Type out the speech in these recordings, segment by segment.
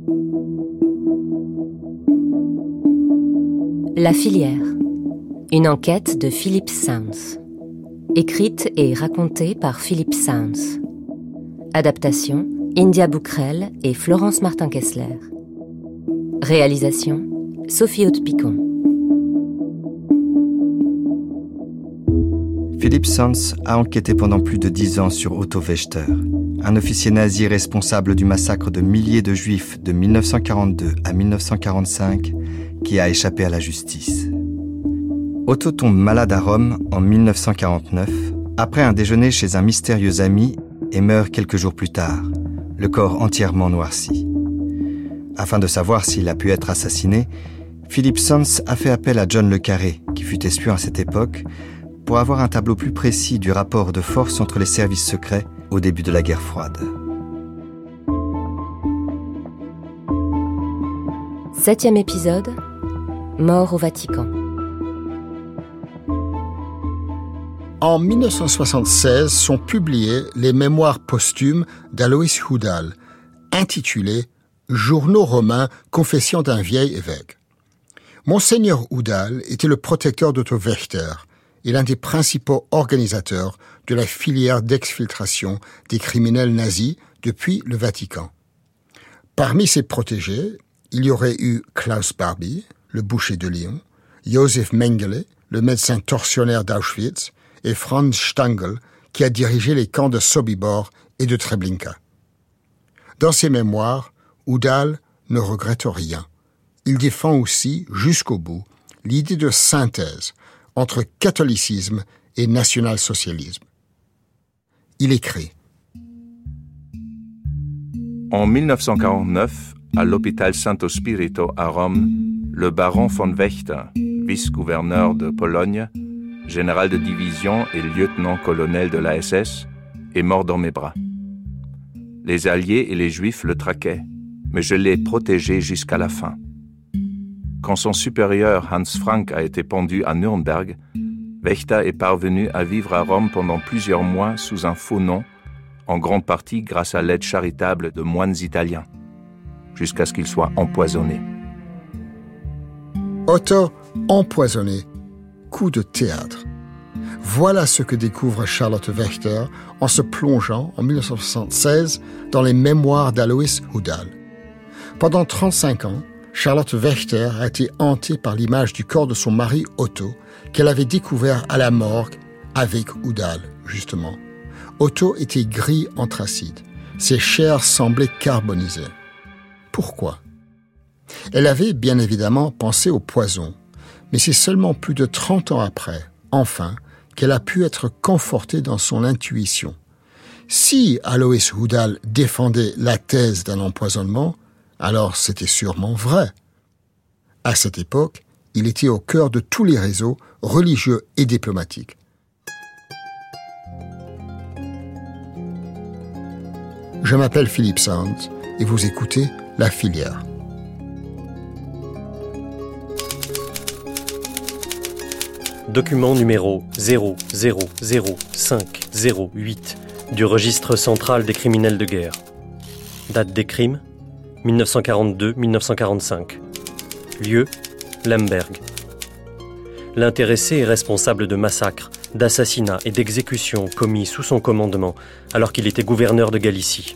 La filière. Une enquête de Philip Sounds. Écrite et racontée par Philip Sounds. Adaptation, India Bouquerel et Florence Martin-Kessler. Réalisation, Sophie Haute-Picon. Philip Sounds a enquêté pendant plus de 10 ans sur Otto Wächter, un officier nazi responsable du massacre de milliers de Juifs de 1942 à 1945 qui a échappé à la justice. Otto tombe malade à Rome en 1949 après un déjeuner chez un mystérieux ami et meurt quelques jours plus tard, le corps entièrement noirci. Afin de savoir s'il a pu être assassiné, Philip Sounds a fait appel à John le Carré, qui fut espion à cette époque, pour avoir un tableau plus précis du rapport de force entre les services secrets au début de la guerre froide. 7e épisode, Mort au Vatican. En 1976 sont publiés les mémoires posthumes d'Alois Hudal, intitulés « Journaux romains, confession d'un vieil évêque ». Monseigneur Hudal était le protecteur d'Otto Wächter et l'un des principaux organisateurs de la filière d'exfiltration des criminels nazis depuis le Vatican. Parmi ses protégés, il y aurait eu Klaus Barbie, le boucher de Lyon, Josef Mengele, le médecin tortionnaire d'Auschwitz, et Franz Stangl, qui a dirigé les camps de Sobibor et de Treblinka. Dans ses mémoires, Hudal ne regrette rien. Il défend aussi, jusqu'au bout, l'idée de synthèse entre catholicisme et national-socialisme. Il écrit « En 1949, à l'hôpital Santo Spirito à Rome, le baron von Wächter, vice-gouverneur de Pologne, général de division et lieutenant-colonel de la SS, est mort dans mes bras. Les Alliés et les Juifs le traquaient, mais je l'ai protégé jusqu'à la fin. Quand son supérieur Hans Frank a été pendu à Nürnberg, Wächter est parvenu à vivre à Rome pendant plusieurs mois sous un faux nom, en grande partie grâce à l'aide charitable de moines italiens, jusqu'à ce qu'il soit empoisonné. » Otto empoisonné. Coup de théâtre. Voilà ce que découvre Charlotte Wächter en se plongeant en 1976 dans les mémoires d'Alois Hudal. Pendant 35 ans, Charlotte Wächter a été hantée par l'image du corps de son mari Otto, qu'elle avait découvert à la morgue avec Hudal, justement. Otto était gris anthracite. Ses chairs semblaient carbonisées. Pourquoi ? Elle avait bien évidemment pensé au poison, mais c'est seulement plus de 30 ans après, enfin, qu'elle a pu être confortée dans son intuition. Si Alois Hudal défendait la thèse d'un empoisonnement, alors c'était sûrement vrai. À cette époque, il était au cœur de tous les réseaux religieux et diplomatiques. Je m'appelle Philip Sounds et vous écoutez La Filière. Document numéro 0000508 du registre central des criminels de guerre. Date des crimes 1942-1945. Lieu Lemberg. L'intéressé est responsable de massacres, d'assassinats et d'exécutions commis sous son commandement alors qu'il était gouverneur de Galicie.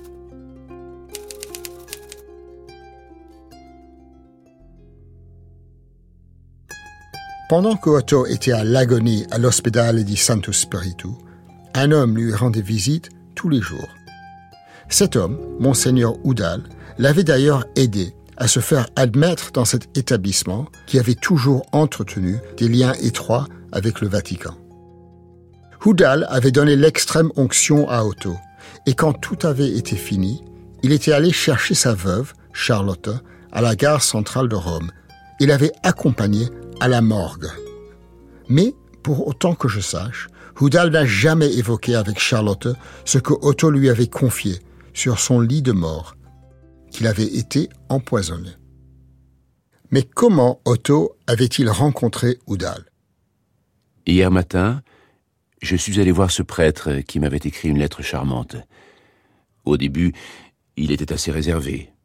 Pendant que Otto était à l'agonie à l'Ospedale di Santo Spirito, un homme lui rendait visite tous les jours. Cet homme, Monseigneur Hudal, l'avait d'ailleurs aidé à se faire admettre dans cet établissement qui avait toujours entretenu des liens étroits avec le Vatican. Hudal avait donné l'extrême onction à Otto, et quand tout avait été fini, il était allé chercher sa veuve, Charlotte, à la gare centrale de Rome. Il l'avait accompagnée à la morgue. Mais, pour autant que je sache, Hudal n'a jamais évoqué avec Charlotte ce que Otto lui avait confié sur son lit de mort, qu'il avait été empoisonné. Mais comment Otto avait-il rencontré Hudal ? Hier matin, je suis allé voir ce prêtre qui m'avait écrit une lettre charmante. Au début, il était assez réservé.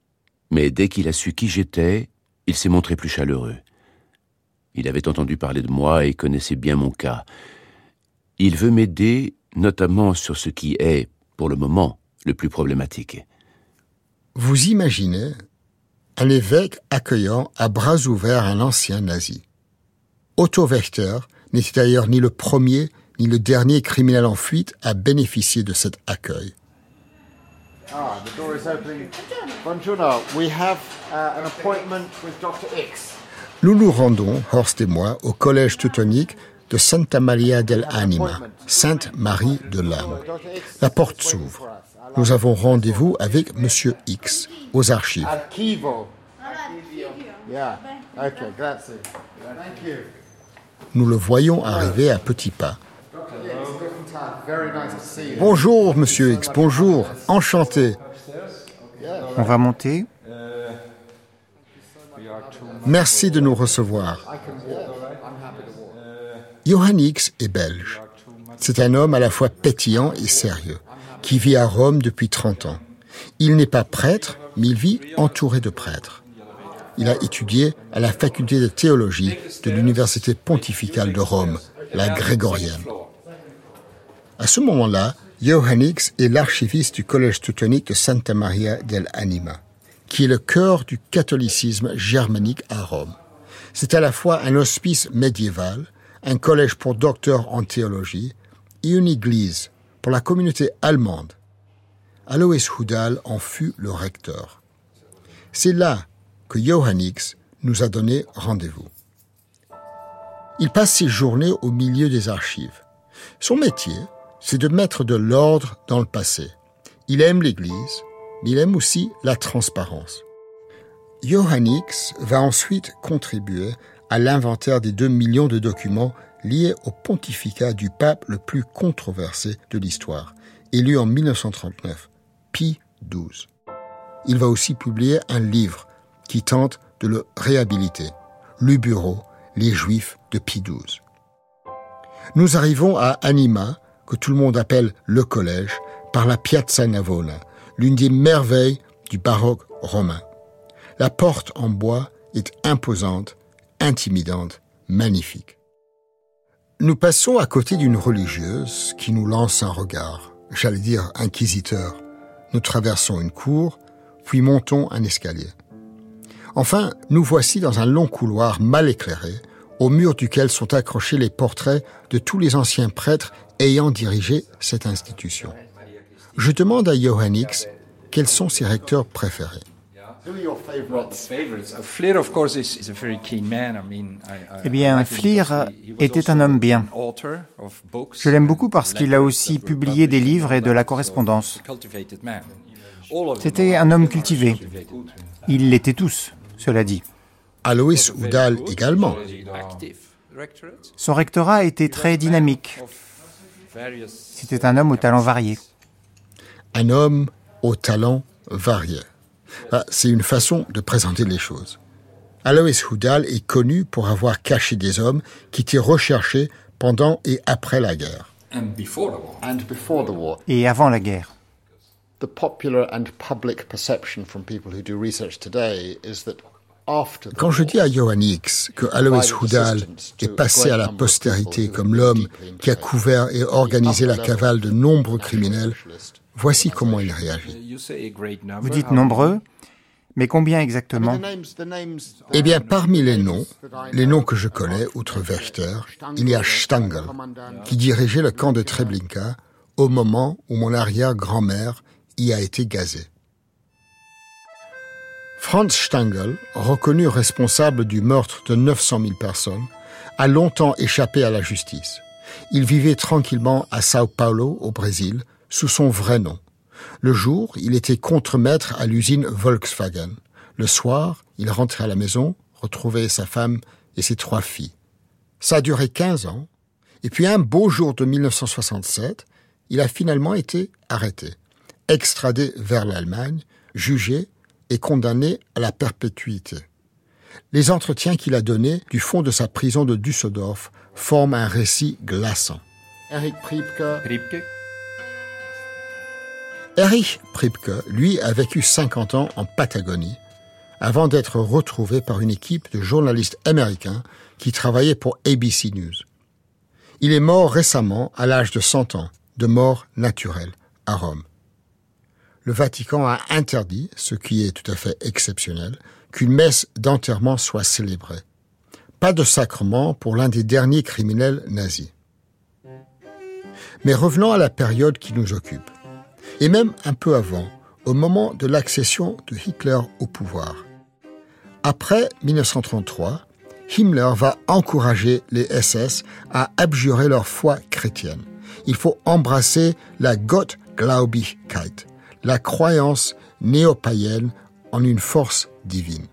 Mais dès qu'il a su qui j'étais, il s'est montré plus chaleureux. Il avait entendu parler de moi et connaissait bien mon cas. Il veut m'aider, notamment sur ce qui est, pour le moment, le plus problématique. Vous imaginez un évêque accueillant à bras ouverts un ancien nazi. Otto Wächter n'était d'ailleurs ni le premier ni le dernier criminel en fuite à bénéficier de cet accueil. The door is opening. Buongiorno, we have an appointment with Dr. X. Nous nous rendons, Horst et moi, au collège teutonique de Santa Maria dell'Anima, Sainte Marie de l'âme. La porte s'ouvre. Nous avons rendez-vous avec Monsieur X, aux archives. Archivo. Yeah. Okay, grazie. Thank you. Nous le voyons arriver à petits pas. Very nice to see you. Bonjour, Monsieur X, bonjour, enchanté. On va monter. Merci de nous recevoir. Johann X est belge. C'est un homme à la fois pétillant et sérieux, qui vit à Rome depuis 30 ans. Il n'est pas prêtre, mais il vit entouré de prêtres. Il a étudié à la faculté de théologie de l'université pontificale de Rome, la grégorienne. À ce moment-là, Johann X est l'archiviste du collège teutonique de Santa Maria dell'Anima, qui est le cœur du catholicisme germanique à Rome. C'est à la fois un hospice médiéval, un collège pour docteurs en théologie et une église pour la communauté allemande. Alois Hudal en fut le recteur. C'est là que Johann X nous a donné rendez-vous. Il passe ses journées au milieu des archives. Son métier, c'est de mettre de l'ordre dans le passé. Il aime l'Église, mais il aime aussi la transparence. Johann X va ensuite contribuer à l'inventaire des 2 millions de documents liés au pontificat du pape le plus controversé de l'histoire, élu en 1939, Pie XII. Il va aussi publier un livre qui tente de le réhabiliter, Le Bureau, les Juifs de Pie XII. Nous arrivons à Anima, que tout le monde appelle le collège, par la Piazza Navona, l'une des merveilles du baroque romain. La porte en bois est imposante, intimidante, magnifique. Nous passons à côté d'une religieuse qui nous lance un regard, j'allais dire inquisiteur. Nous traversons une cour, puis montons un escalier. Enfin, nous voici dans un long couloir mal éclairé, au mur duquel sont accrochés les portraits de tous les anciens prêtres ayant dirigé cette institution. Je demande à Johann X quels sont ses recteurs préférés. Eh bien, Flier était un homme bien. Je l'aime beaucoup parce qu'il a aussi publié des livres et de la correspondance. C'était un homme cultivé. Ils l'étaient tous, cela dit. Alois Hudal également. Son rectorat était très dynamique. C'était un homme au talent varié. Un homme au talent varié. C'est une façon de présenter les choses. Alois Hudal est connu pour avoir caché des hommes qui étaient recherchés pendant et après la guerre. Et avant la guerre. The popular and public perception from people who do research today is that quand je dis à Johann X que Alois Hudal est passé à la postérité comme l'homme qui a couvert et organisé la cavale de nombreux criminels, voici comment il réagit. Vous dites nombreux, mais combien exactement? Eh bien, parmi les noms que je connais, outre Wächter, il y a Stangl, qui dirigeait le camp de Treblinka au moment où mon arrière-grand-mère y a été gazée. Franz Stangl, reconnu responsable du meurtre de 900 000 personnes, a longtemps échappé à la justice. Il vivait tranquillement à Sao Paulo, au Brésil, sous son vrai nom. Le jour, il était contremaître à l'usine Volkswagen. Le soir, il rentrait à la maison, retrouvait sa femme et ses 3 filles. Ça a duré 15 ans, et puis un beau jour de 1967, il a finalement été arrêté, extradé vers l'Allemagne, jugé et condamné à la perpétuité. Les entretiens qu'il a donnés du fond de sa prison de Düsseldorf forment un récit glaçant. Erich Priebke, lui, a vécu 50 ans en Patagonie avant d'être retrouvé par une équipe de journalistes américains qui travaillaient pour ABC News. Il est mort récemment à l'âge de 100 ans, de mort naturelle, à Rome. Le Vatican a interdit, ce qui est tout à fait exceptionnel, qu'une messe d'enterrement soit célébrée. Pas de sacrement pour l'un des derniers criminels nazis. Mais revenons à la période qui nous occupe. Et même un peu avant, au moment de l'accession de Hitler au pouvoir. Après 1933, Himmler va encourager les SS à abjurer leur foi chrétienne. Il faut embrasser la Gottgläubigkeit, la croyance néo-païenne en une force divine.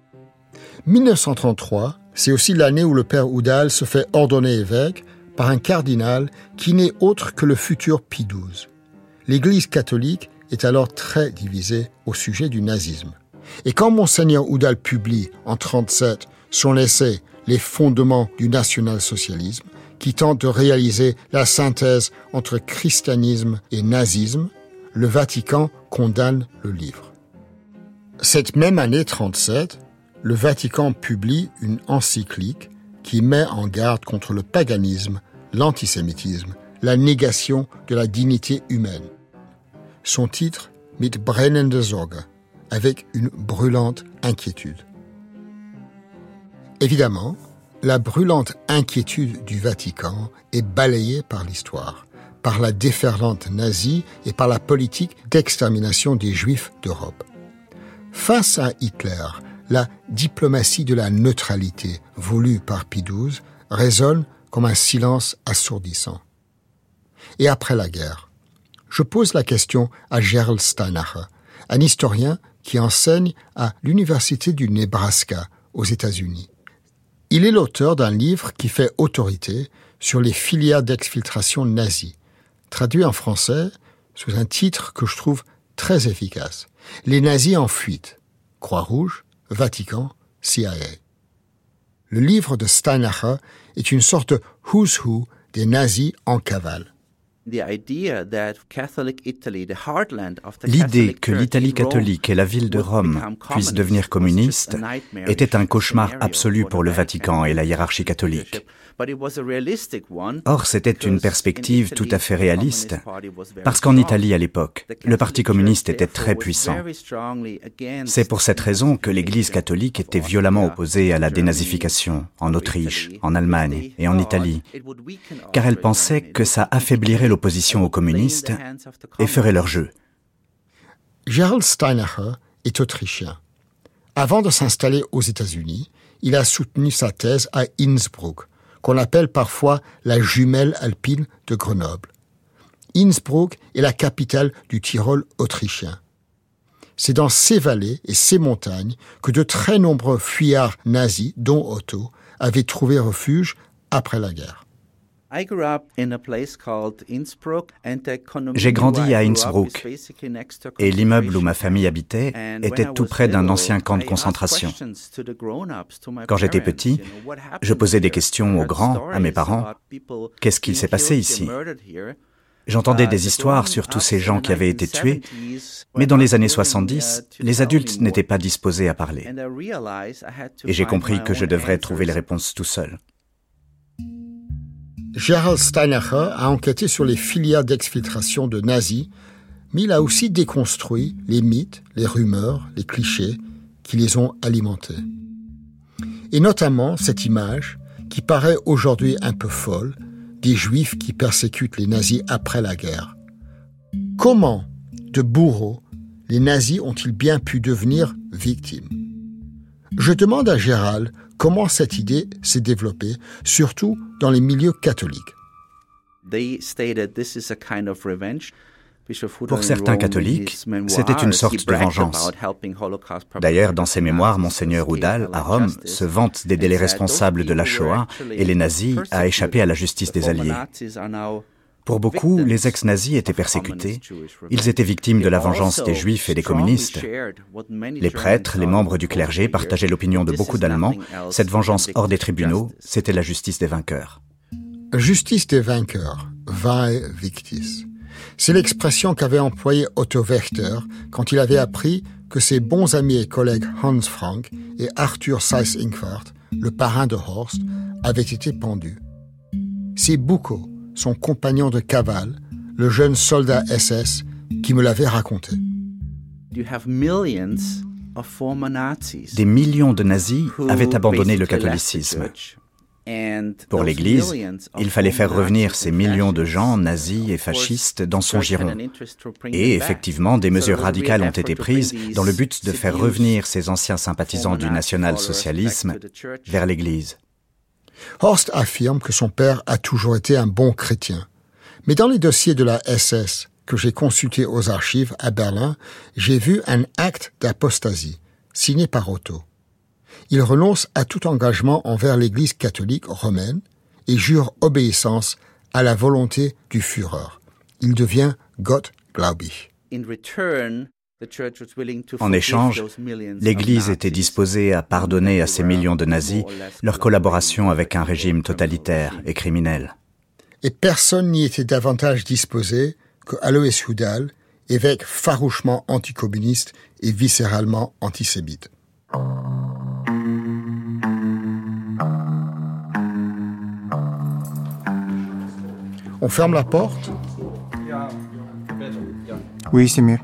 1933, c'est aussi l'année où le père Oudal se fait ordonner évêque par un cardinal qui n'est autre que le futur Pie XII. L'Église catholique est alors très divisée au sujet du nazisme. Et quand Monseigneur Oudal publie en 1937 son essai « Les fondements du national-socialisme », qui tente de réaliser la synthèse entre christianisme et nazisme, le Vatican condamne le livre. Cette même année 1937, le Vatican publie une encyclique qui met en garde contre le paganisme, l'antisémitisme, la négation de la dignité humaine. Son titre, Mit brennende Sorge, avec une brûlante inquiétude. Évidemment, la brûlante inquiétude du Vatican est balayée par l'histoire, par la déferlante nazie et par la politique d'extermination des Juifs d'Europe. Face à Hitler, la diplomatie de la neutralité voulue par Pie XII résonne comme un silence assourdissant. Et après la guerre, je pose la question à Gerald Steinacher, un historien qui enseigne à l'Université du Nebraska aux États-Unis. Il est l'auteur d'un livre qui fait autorité sur les filières d'exfiltration nazies, traduit en français sous un titre que je trouve très efficace. Les nazis en fuite. Croix-Rouge, Vatican, CIA. Le livre de Steinacher est une sorte de who's who des nazis en cavale. L'idée que l'Italie catholique et la ville de Rome puissent devenir communistes était un cauchemar absolu pour le Vatican et la hiérarchie catholique. Or, c'était une perspective tout à fait réaliste, parce qu'en Italie à l'époque, le Parti communiste était très puissant. C'est pour cette raison que l'Église catholique était violemment opposée à la dénazification en Autriche, en Allemagne et en Italie, car elle pensait que ça affaiblirait l'opposition aux communistes et ferait leur jeu. Gerald Steinacher est autrichien. Avant de s'installer aux États-Unis, il a soutenu sa thèse à Innsbruck, qu'on appelle parfois la jumelle alpine de Grenoble. Innsbruck est la capitale du Tyrol autrichien. C'est dans ces vallées et ces montagnes que de très nombreux fuyards nazis, dont Otto, avaient trouvé refuge après la guerre. J'ai grandi à Innsbruck et l'immeuble où ma famille habitait était tout près d'un ancien camp de concentration. Quand j'étais petit, je posais des questions aux grands, à mes parents. Qu'est-ce qu'il s'est passé ici ? J'entendais des histoires sur tous ces gens qui avaient été tués, mais dans les années 70, les adultes n'étaient pas disposés à parler. Et j'ai compris que je devrais trouver les réponses tout seul. Gerald Steinacher a enquêté sur les filières d'exfiltration de nazis, mais il a aussi déconstruit les mythes, les rumeurs, les clichés qui les ont alimentés. Et notamment cette image, qui paraît aujourd'hui un peu folle, des Juifs qui persécutent les nazis après la guerre. Comment, de bourreaux, les nazis ont-ils bien pu devenir victimes ? Je demande à Gérald comment cette idée s'est développée, surtout dans les milieux catholiques. Pour certains catholiques, c'était une sorte de vengeance. D'ailleurs, dans ses mémoires, Monseigneur Oudal, à Rome, se vante d'aider les responsables de la Shoah et les nazis à échapper à la justice des Alliés. Pour beaucoup, les ex-nazis étaient persécutés. Ils étaient victimes de la vengeance des Juifs et des communistes. Les prêtres, les membres du clergé partageaient l'opinion de beaucoup d'Allemands. Cette vengeance hors des tribunaux, c'était la justice des vainqueurs. Justice des vainqueurs, vae victis. C'est l'expression qu'avait employée Otto Wächter quand il avait appris que ses bons amis et collègues Hans Frank et Arthur Seyss-Inquart, le parrain de Horst, avaient été pendus. C'est Bucco, son compagnon de cavale, le jeune soldat SS, qui me l'avait raconté. Des millions de nazis avaient abandonné le catholicisme. Pour l'Église, il fallait faire revenir ces millions de gens nazis et fascistes dans son giron. Et effectivement, des mesures radicales ont été prises dans le but de faire revenir ces anciens sympathisants du national-socialisme vers l'Église. Horst affirme que son père a toujours été un bon chrétien. Mais dans les dossiers de la SS que j'ai consultés aux archives à Berlin, j'ai vu un acte d'apostasie, signé par Otto. Il renonce à tout engagement envers l'Église catholique romaine et jure obéissance à la volonté du Führer. Il devient Gottgläubig. En échange, l'Église était disposée à pardonner à ces millions de nazis leur collaboration avec un régime totalitaire et criminel. Et personne n'y était davantage disposé que Alois Hudal, évêque farouchement anticommuniste et viscéralement antisémite. On ferme la porte ? Oui, c'est mieux.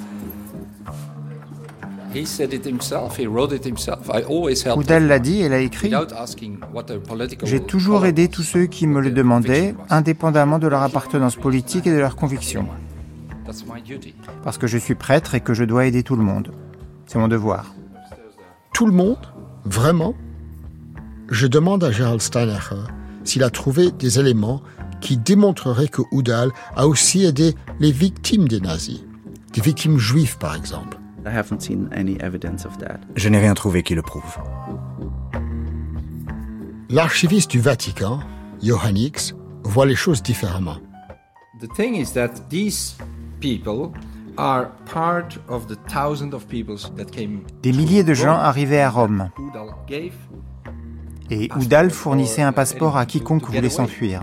Hudal l'a dit et l'a écrit. J'ai toujours aidé tous ceux qui me le demandaient, indépendamment de leur appartenance politique et de leurs convictions. Parce que je suis prêtre et que je dois aider tout le monde. C'est mon devoir. Tout le monde ? Vraiment ? Je demande à Gerald Steinacher s'il a trouvé des éléments qui démontreraient que Hudal a aussi aidé les victimes des nazis, des victimes juives par exemple. Je n'ai rien trouvé qui le prouve. L'archiviste du Vatican, Johannix, voit les choses différemment. Des milliers de gens arrivaient à Rome. Et Hudal fournissait un passeport à quiconque voulait s'enfuir.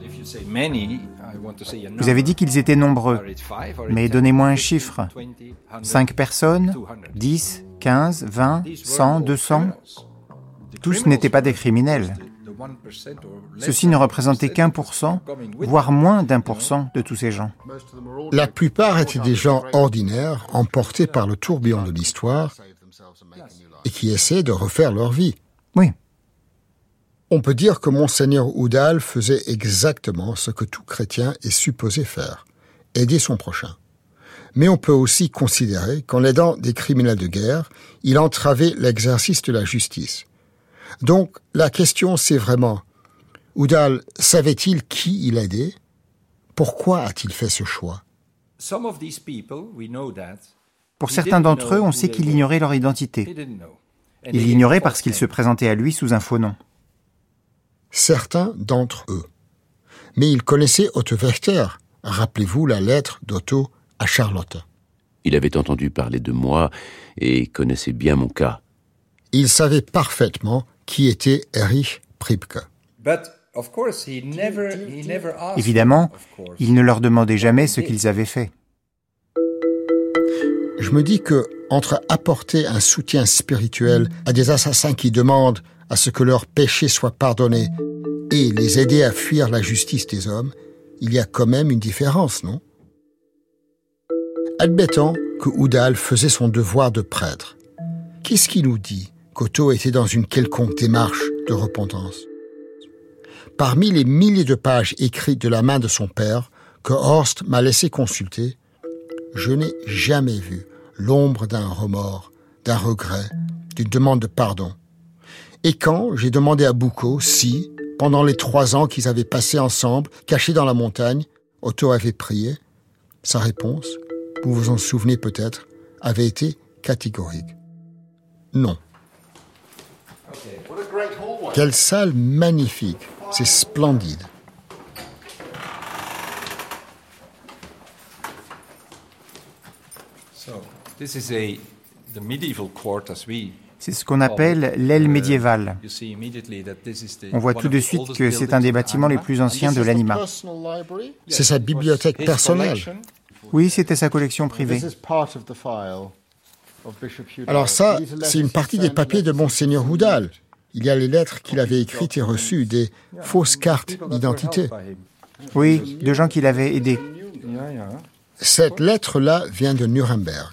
Vous avez dit qu'ils étaient nombreux, mais donnez-moi un chiffre. 5 personnes, 10, 15, 20, 100, 200 ? Tous n'étaient pas des criminels. Ceux-ci ne représentaient qu'1%, voire moins d'1% de tous ces gens. La plupart étaient des gens ordinaires, emportés par le tourbillon de l'histoire, et qui essaient de refaire leur vie. Oui. On peut dire que Monseigneur Hudal faisait exactement ce que tout chrétien est supposé faire, aider son prochain. Mais on peut aussi considérer qu'en aidant des criminels de guerre, il entravait l'exercice de la justice. Donc, la question c'est vraiment, Hudal savait-il qui il aidait ? Pourquoi a-t-il fait ce choix ? Pour certains d'entre eux, on sait qu'il ignorait leur identité. Il l'ignorait parce qu'ils se présentaient à lui sous un faux nom. Certains d'entre eux. Mais il connaissait Otto Wächter. Rappelez-vous la lettre d'Otto à Charlotte. Il avait entendu parler de moi et connaissait bien mon cas. Il savait parfaitement qui était Erich Priebke. Évidemment, il ne leur demandait jamais ce qu'ils avaient fait. Je me dis que, entre apporter un soutien spirituel à des assassins qui demandent à ce que leurs péchés soient pardonnés et les aider à fuir la justice des hommes, il y a quand même une différence, non ? Admettons que Hudal faisait son devoir de prêtre. Qu'est-ce qui nous dit qu'Otto était dans une quelconque démarche de repentance ? Parmi les milliers de pages écrites de la main de son père que Horst m'a laissé consulter, je n'ai jamais vu l'ombre d'un remords, d'un regret, d'une demande de pardon. Et quand j'ai demandé à Bucco si, pendant les 3 ans qu'ils avaient passés ensemble, cachés dans la montagne, Otto avait prié, sa réponse, vous vous en souvenez peut-être, avait été catégorique. Non. Quelle salle magnifique, c'est splendide. C'est ce qu'on appelle l'aile médiévale. On voit tout de suite que c'est un des bâtiments les plus anciens de l'Anima. C'est sa bibliothèque personnelle. Oui, c'était sa collection privée. Alors ça, c'est une partie des papiers de Monseigneur Udall. Il y a les lettres qu'il avait écrites et reçues, des fausses cartes d'identité. Oui, de gens qui l'avaient aidé. Cette lettre-là vient de Nuremberg.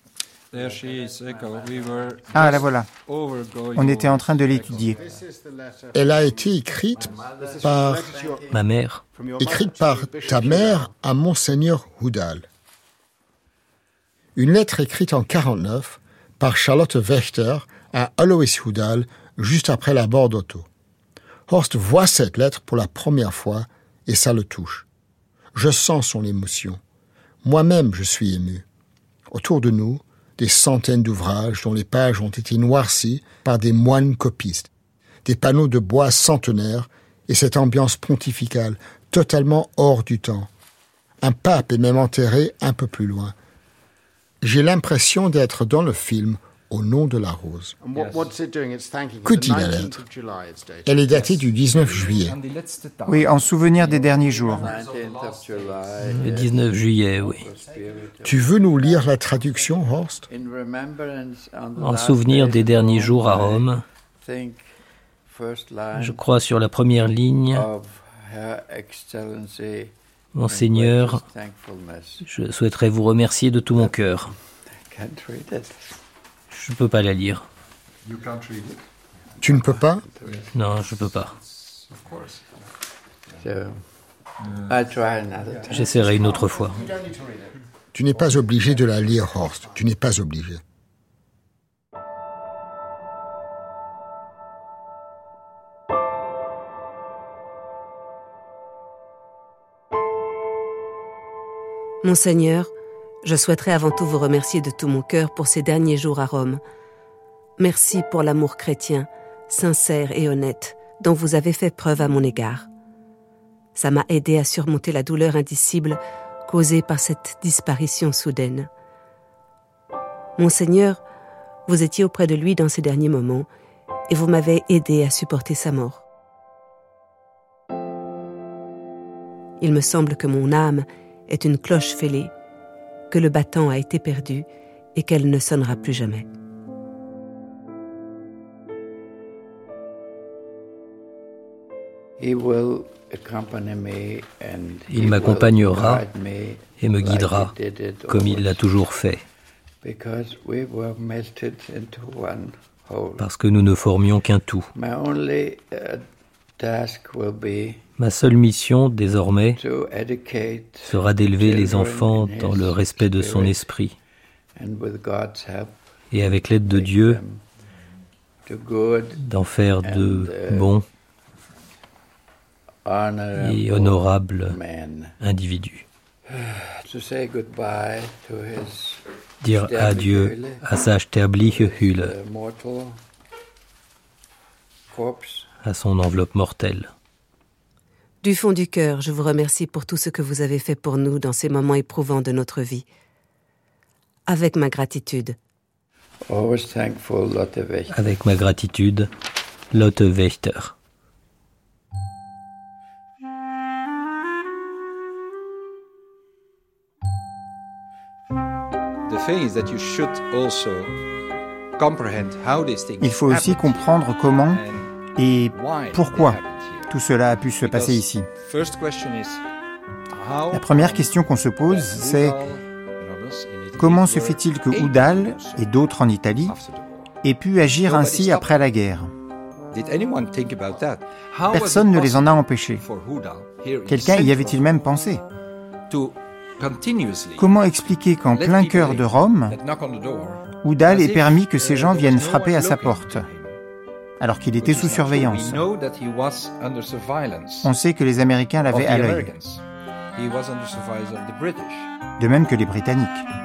Ah, la voilà. On était en train de l'étudier. Elle a été écrite par... Ma mère. Écrite par ta mère à Monseigneur Udall. Une lettre écrite en 1949 par Charlotte Wächter à Alois Udall, juste après la mort d'Otto. Horst voit cette lettre pour la première fois et ça le touche. Je sens son émotion. Moi-même, je suis ému. Autour de nous, des centaines d'ouvrages dont les pages ont été noircies par des moines copistes, des panneaux de bois centenaires et cette ambiance pontificale totalement hors du temps. Un pape est même enterré un peu plus loin. J'ai l'impression d'être dans le film Au nom de la rose. Que dit la lettre? Elle est datée du 19 juillet. Oui, en souvenir des derniers jours. Le 19 juillet, oui. Tu veux nous lire la traduction, Horst? En souvenir des derniers jours à Rome, je crois sur la première ligne, Monseigneur, je souhaiterais vous remercier de tout mon cœur. Je ne peux pas la lire. Tu ne peux pas? Non, je ne peux pas. J'essaierai une autre fois. Tu n'es pas obligé de la lire, Horst. Tu n'es pas obligé. Monseigneur, je souhaiterais avant tout vous remercier de tout mon cœur pour ces derniers jours à Rome. Merci pour l'amour chrétien, sincère et honnête, dont vous avez fait preuve à mon égard. Ça m'a aidé à surmonter la douleur indicible causée par cette disparition soudaine. Monseigneur, vous étiez auprès de lui dans ces derniers moments et vous m'avez aidé à supporter sa mort. Il me semble que mon âme est une cloche fêlée, que le battant a été perdu et qu'elle ne sonnera plus jamais. Il m'accompagnera et me guidera comme il l'a toujours fait, parce que nous ne formions qu'un tout. Ma seule mission, désormais, sera d'élever les enfants dans le respect de son esprit et avec l'aide de Dieu, d'en faire de bons et honorables individus. Dire adieu à sa sterbliche Hülle, à son enveloppe mortelle. Du fond du cœur, je vous remercie pour tout ce que vous avez fait pour nous dans ces moments éprouvants de notre vie. Avec ma gratitude. Avec ma gratitude, Lotte Wächter. Il faut aussi comprendre comment et pourquoi tout cela a pu se passer ici. La première question qu'on se pose, c'est comment se fait-il que Udall et d'autres en Italie aient pu agir ainsi après la guerre? Personne ne les en a empêchés. Quelqu'un y avait-il même pensé? Comment expliquer qu'en plein cœur de Rome, Udall ait permis que ces gens viennent frapper à sa porte, alors qu'il était sous surveillance? On sait que les Américains l'avaient à l'œil, de même que les Britanniques.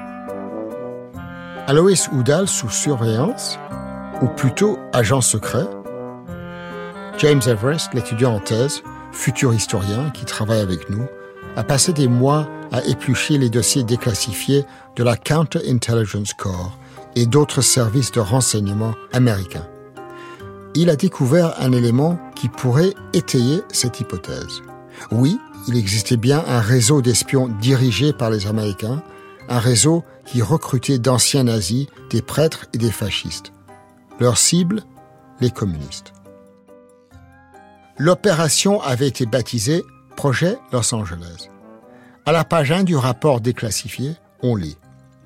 Alois Udall sous surveillance, ou plutôt agent secret? James Everest, l'étudiant en thèse, futur historien qui travaille avec nous, a passé des mois à éplucher les dossiers déclassifiés de la Counter-Intelligence Corps et d'autres services de renseignement américains. Il a découvert un élément qui pourrait étayer cette hypothèse. Oui, il existait bien un réseau d'espions dirigé par les Américains, un réseau qui recrutait d'anciens nazis, des prêtres et des fascistes. Leur cible, les communistes. L'opération avait été baptisée Projet Los Angeles. À la page 1 du rapport déclassifié, on lit: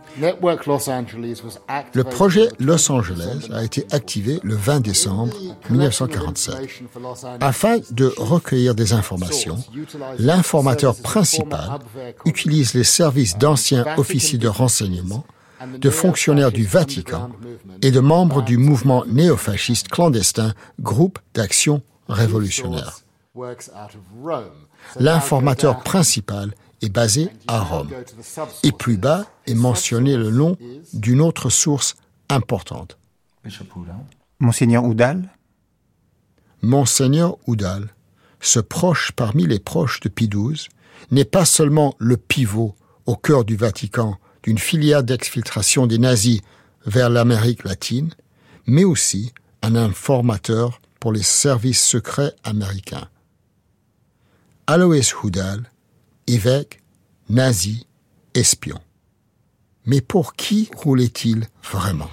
le projet Los Angeles a été activé le 20 décembre 1947. Afin de recueillir des informations, l'informateur principal utilise les services d'anciens officiers de renseignement, de fonctionnaires du Vatican et de membres du mouvement néofasciste clandestin Groupe d'Action Révolutionnaire. L'informateur principal est basé à Rome. Et plus bas est mentionné le nom d'une autre source importante. Monseigneur Oudal? Monseigneur Oudal, ce proche parmi les proches de Pie XII, n'est pas seulement le pivot au cœur du Vatican d'une filière d'exfiltration des nazis vers l'Amérique latine, mais aussi un informateur pour les services secrets américains. Alois Oudal, évêque, nazi, espion. Mais pour qui roulait-il vraiment?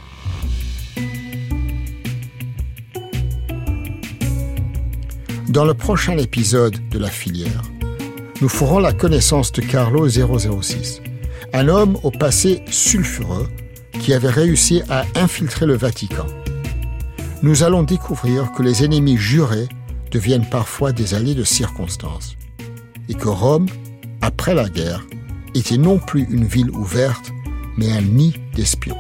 Dans le prochain épisode de La Filière, nous ferons la connaissance de Carlo 006, un homme au passé sulfureux qui avait réussi à infiltrer le Vatican. Nous allons découvrir que les ennemis jurés deviennent parfois des alliés de circonstance et que Rome, après la guerre, était non plus une ville ouverte, mais un nid d'espions.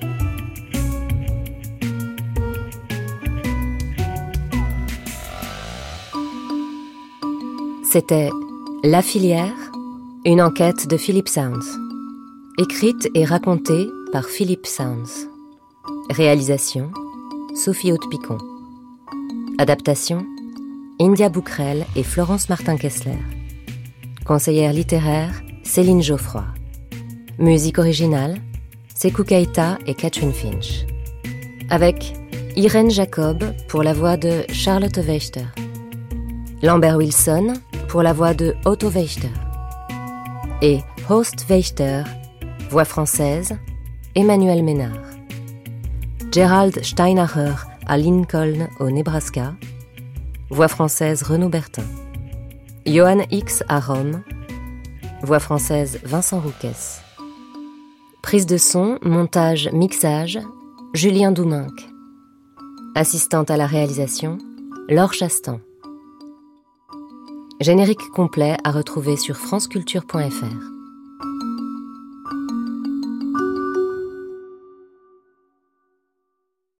C'était La Filière, une enquête de Philip Sounds. Écrite et racontée par Philip Sounds. Réalisation, Sophie Haute-Picon. Adaptation, India Boukrel et Florence Martin-Kessler. Conseillère littéraire, Céline Geoffroy. Musique originale, Sekou Keita et Catherine Finch. Avec Irène Jacob pour la voix de Charlotte Wächter. Lambert Wilson pour la voix de Otto Wächter. Et Horst Wächter, voix française, Emmanuel Ménard. Gerald Steinacher à Lincoln au Nebraska. Voix française Renaud Bertin. Johan X à Rome. Voix française Vincent Rouquès. Prise de son, montage, mixage, Julien Douminc. Assistante à la réalisation, Laure Chastan. Générique complet à retrouver sur franceculture.fr.